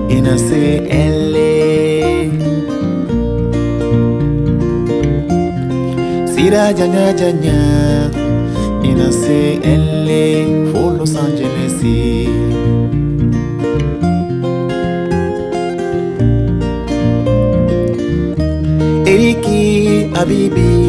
ina say LA. Sira janya janya, ina say LA for Los Angeles. Eriki Abibi